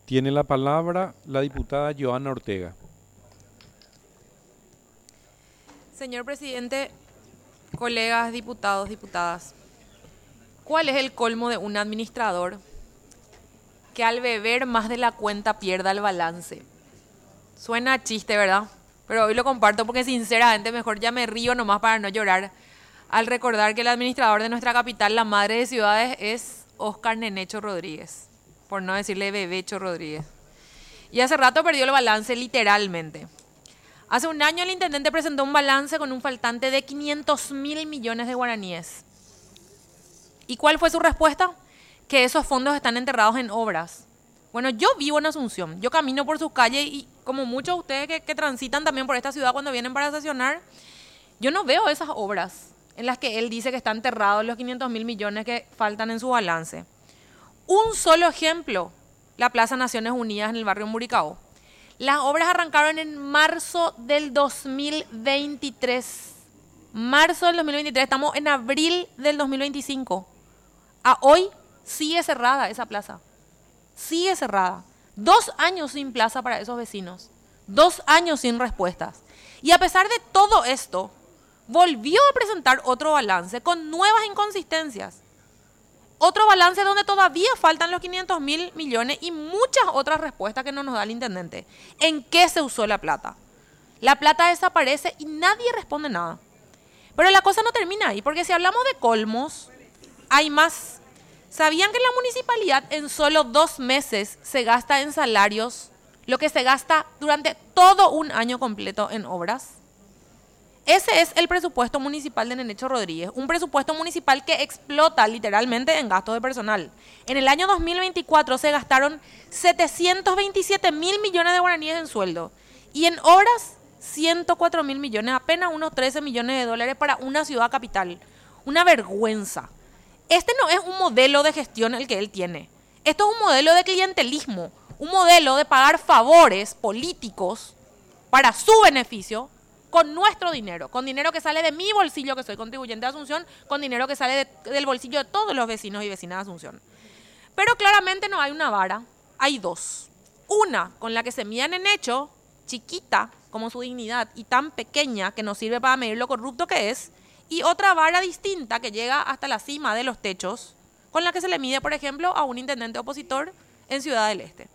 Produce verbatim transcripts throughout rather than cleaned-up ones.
Tiene la palabra la diputada Joana Ortega. Señor presidente, colegas, diputados, diputadas, ¿cuál es el colmo de un administrador que al beber más de la cuenta pierda el balance? Suena a chiste, ¿verdad? Pero hoy lo comparto porque sinceramente mejor ya me río nomás para no llorar al recordar que el administrador de nuestra capital, la madre de ciudades, es Óscar Nenecho Rodríguez, por no decirle Bebecho Rodríguez. Y hace rato perdió el balance literalmente. Hace un año el intendente presentó un balance con un faltante de quinientos mil millones de guaraníes. ¿Y cuál fue su respuesta? Que esos fondos están enterrados en obras. Bueno, yo vivo en Asunción, yo camino por sus calles y como muchos de ustedes que, que transitan también por esta ciudad cuando vienen para estacionar, yo no veo esas obras en las que él dice que están enterrados los quinientos mil millones que faltan en su balance. Un solo ejemplo, la Plaza Naciones Unidas en el barrio Muricao. Las obras arrancaron en marzo del dos mil veintitrés. Marzo del dos mil veintitrés, estamos en abril del dos mil veinticinco. A hoy sigue cerrada esa plaza. Sigue cerrada. Dos años sin plaza para esos vecinos. Dos años sin respuestas. Y a pesar de todo esto, volvió a presentar otro balance con nuevas inconsistencias. Otro balance donde todavía faltan los quinientos mil millones y muchas otras respuestas que no nos da el intendente. ¿En qué se usó la plata? La plata desaparece y nadie responde nada. Pero la cosa no termina ahí, porque si hablamos de colmos, hay más. ¿Sabían que la municipalidad en solo dos meses se gasta en salarios lo que se gasta durante todo un año completo en obras? Ese es el presupuesto municipal de Nenecho Rodríguez, un presupuesto municipal que explota literalmente en gastos de personal. En el año dos mil veinticuatro se gastaron setecientos veintisiete mil millones de guaraníes en sueldo y en obras ciento cuatro mil millones, apenas unos trece millones de dólares para una ciudad capital. Una vergüenza. Este no es un modelo de gestión el que él tiene. Esto es un modelo de clientelismo, un modelo de pagar favores políticos para su beneficio con nuestro dinero, con dinero que sale de mi bolsillo, que soy contribuyente de Asunción, con dinero que sale de, del bolsillo de todos los vecinos y vecinas de Asunción. Pero claramente no hay una vara, hay dos. Una con la que se miden en hecho, chiquita como su dignidad y tan pequeña que nos sirve para medir lo corrupto que es, y otra vara distinta que llega hasta la cima de los techos, con la que se le mide, por ejemplo, a un intendente opositor en Ciudad del Este.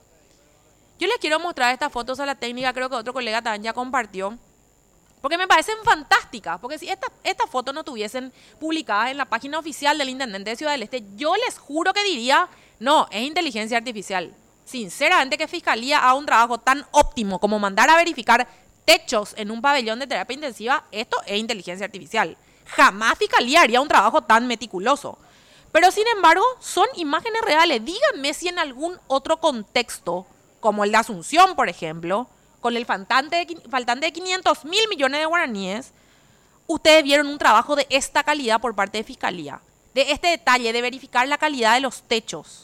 Yo les quiero mostrar estas fotos a la técnica, creo que otro colega también ya compartió, porque me parecen fantásticas, porque si estas esta fotos no tuviesen publicadas en la página oficial del intendente de Ciudad del Este, yo les juro que diría, no, es inteligencia artificial. Sinceramente que Fiscalía haga un trabajo tan óptimo como mandar a verificar techos en un pabellón de terapia intensiva, esto es inteligencia artificial. Jamás Fiscalía haría un trabajo tan meticuloso. Pero sin embargo, son imágenes reales. Díganme si en algún otro contexto, como el de Asunción, por ejemplo, con el faltante de, faltante de quinientos mil millones de guaraníes, ustedes vieron un trabajo de esta calidad por parte de Fiscalía, de este detalle, de verificar la calidad de los techos.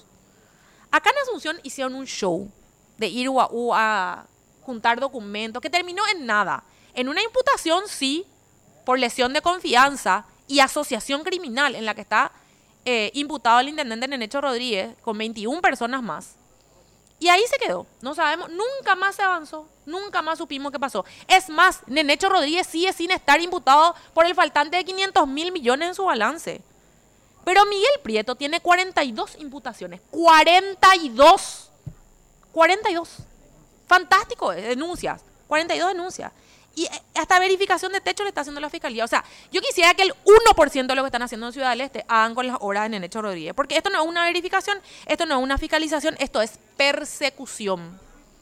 Acá en Asunción hicieron un show de ir a, a juntar documentos que terminó en nada. En una imputación, sí, por lesión de confianza y asociación criminal en la que está eh, imputado el intendente Nenecho Rodríguez con veintiuna personas más. Y ahí se quedó, no sabemos, nunca más se avanzó, nunca más supimos qué pasó. Es más, Nenecho Rodríguez sigue sin estar imputado por el faltante de quinientos mil millones en su balance. Pero Miguel Prieto tiene cuarenta y dos imputaciones, cuarenta y dos, cuarenta y dos. Fantástico, denuncias, cuarenta y dos denuncias. Y hasta verificación de techo le está haciendo la Fiscalía. O sea, yo quisiera que el uno por ciento de lo que están haciendo en Ciudad del Este hagan con las obras de Nenecho Rodríguez. Porque esto no es una verificación, esto no es una fiscalización, esto es persecución.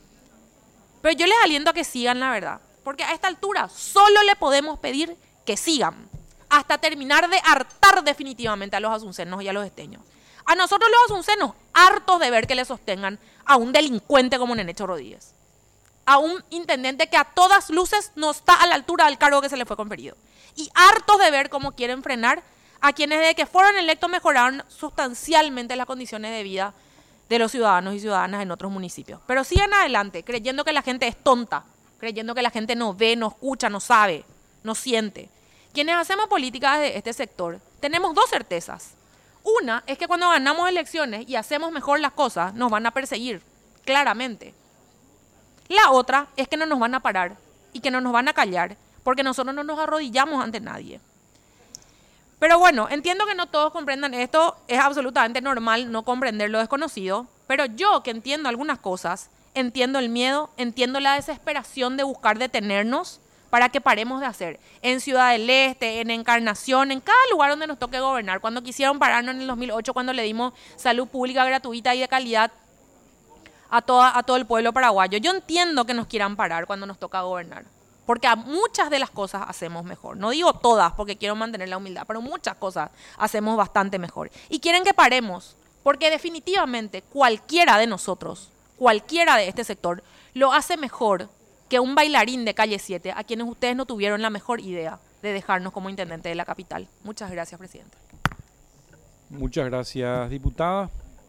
Pero yo les aliento a que sigan la verdad. Porque a esta altura solo le podemos pedir que sigan. Hasta terminar de hartar definitivamente a los asuncenos y a los esteños. A nosotros los asuncenos, hartos de ver que le sostengan a un delincuente como Nenecho Rodríguez. A un intendente que a todas luces no está a la altura del cargo que se le fue conferido. Y hartos de ver cómo quieren frenar a quienes desde que fueron electos mejoraron sustancialmente las condiciones de vida de los ciudadanos y ciudadanas en otros municipios. Pero sigan adelante, creyendo que la gente es tonta, creyendo que la gente no ve, no escucha, no sabe, no siente. Quienes hacemos política de este sector tenemos dos certezas. Una es que cuando ganamos elecciones y hacemos mejor las cosas, nos van a perseguir. claramente. La otra es que no nos van a parar y que no nos van a callar, porque nosotros no nos arrodillamos ante nadie. Pero bueno, entiendo que no todos comprendan esto, es absolutamente normal no comprender lo desconocido, pero yo que entiendo algunas cosas, entiendo el miedo, entiendo la desesperación de buscar detenernos para que paremos de hacer. En Ciudad del Este, en Encarnación, en cada lugar donde nos toque gobernar. Cuando quisieron pararnos en el dos mil ocho, cuando le dimos salud pública gratuita y de calidad a, toda, a todo el pueblo paraguayo. Yo entiendo que nos quieran parar cuando nos toca gobernar. Porque a muchas de las cosas hacemos mejor. No digo todas porque quiero mantener la humildad, pero muchas cosas hacemos bastante mejor. Y quieren que paremos, porque definitivamente cualquiera de nosotros, cualquiera de este sector, lo hace mejor que un bailarín de Calle siete, a quienes ustedes no tuvieron la mejor idea de dejarnos como intendente de la capital. Muchas gracias, presidente. Muchas gracias, diputada.